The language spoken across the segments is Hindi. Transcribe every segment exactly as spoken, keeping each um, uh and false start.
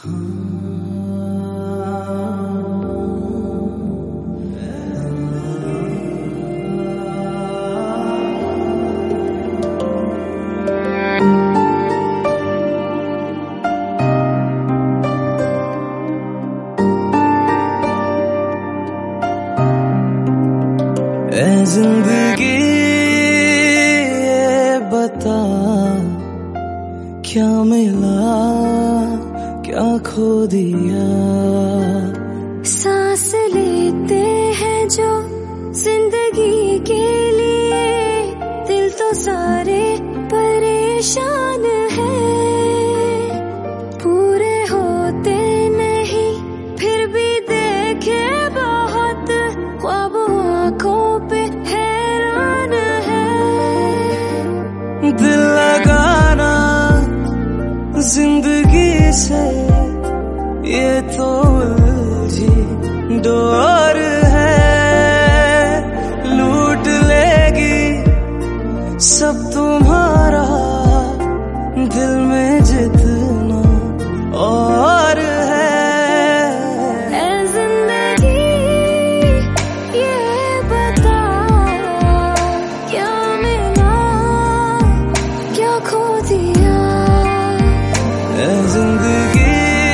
ऐ जिंदगी ये बता, क्या मिला क्या खो दिया। सांस लेते हैं जो जिंदगी के लिए, दिल तो सारे परेशान हैं। पूरे होते नहीं फिर भी देखे बहुत, ख्वाब आंखों पे हैरान है। दिल लगाना जिंदगी से ये तो उलझी डोर है, लूट लेगी सब तुम्हारा दिल में जितना और है। ऐ जिंदगी ये बता, क्या मिला क्या खो दिया। ऐ जिंदगी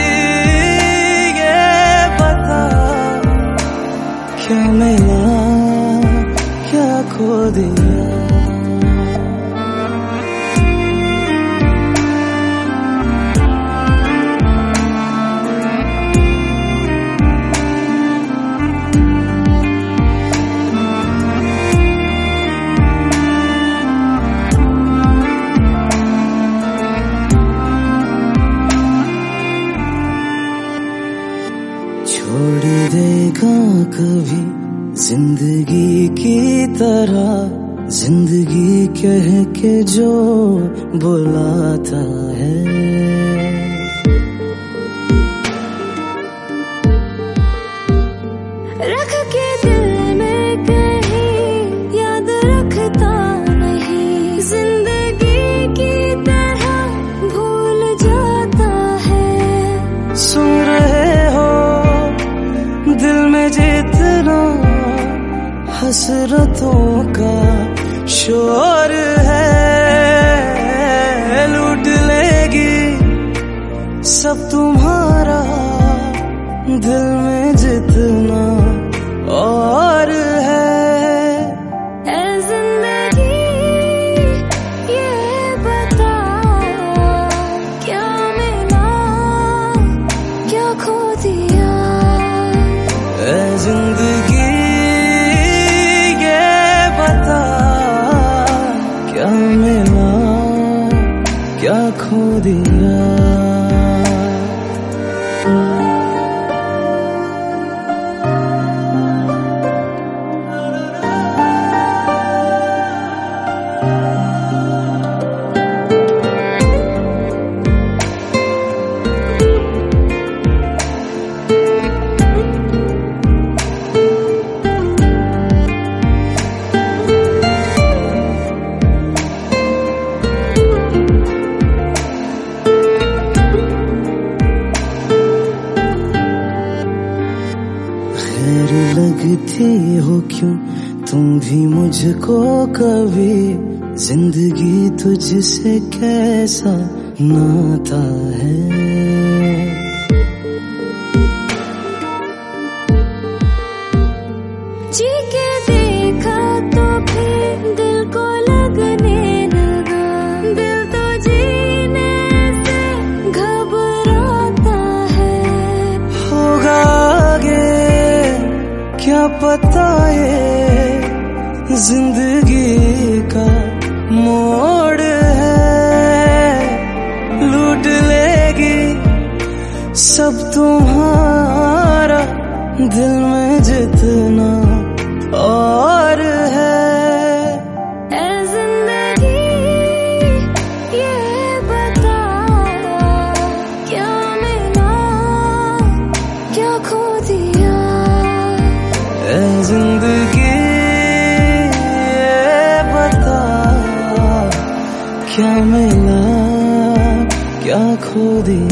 ये बता, क्या मिला क्या खो दिया। छोड़ देगा कभी जिंदगी की तरह, जिंदगी कह के जो बुलाता है। रख के दिल में कहीं याद रखता नहीं, जिंदगी की तरह भूल जाता है। सुन रहे हो दिल में जितना हसरतों का शोर है, लूट लेगी सब तुम्हारा दिल में जितना और है। ऐ जिंदगी ये बता, क्या मिला क्या खो दिया। ऐ जिंदगी ये बता, क्या मिला क्या खो दिया। खैर लगती हो क्यों तुम भी मुझको कभी, जिंदगी तुझसे कैसा नाता है। जी के देखा तो फिर दिल को लगने लगा, दिल तो जीने से घबराता है। होगा आगे क्या पता है, जिंदगी का मोड़ है, लूट लेगी सब तुम्हारा दिल में जितना और है। ऐ जिंदगी ये बता, क्या मिला क्या खो दिया। ऐ जिंदगी ये बता, क्या मिला क्या खो दिया।